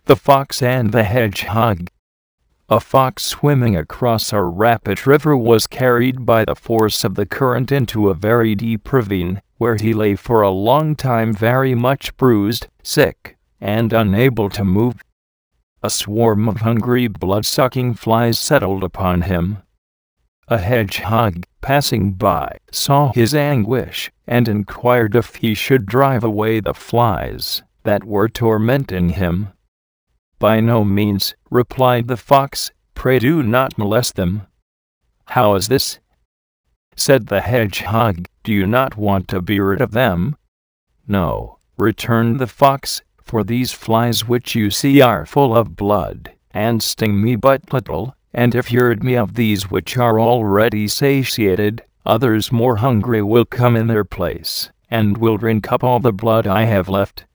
The Fox and the Hedgehog. A fox swimming across a rapid river was carried by the force of the current into a very deep ravine, where he lay for a long time very much bruised, sick, and unable to move. A swarm of hungry blood-sucking flies settled upon him. A hedgehog, passing by, saw his anguish, and inquired if he should drive away the flies that were tormenting him. "By no means," replied the fox, "pray do not molest them." "How is this?" said the hedgehog. "Do you not want to be rid of them?" "No," returned the fox, "for these flies which you see are full of blood, and sting me but little, and if you rid me of these which are already satiated, others more hungry will come in their place, and will drink up all the blood I have left,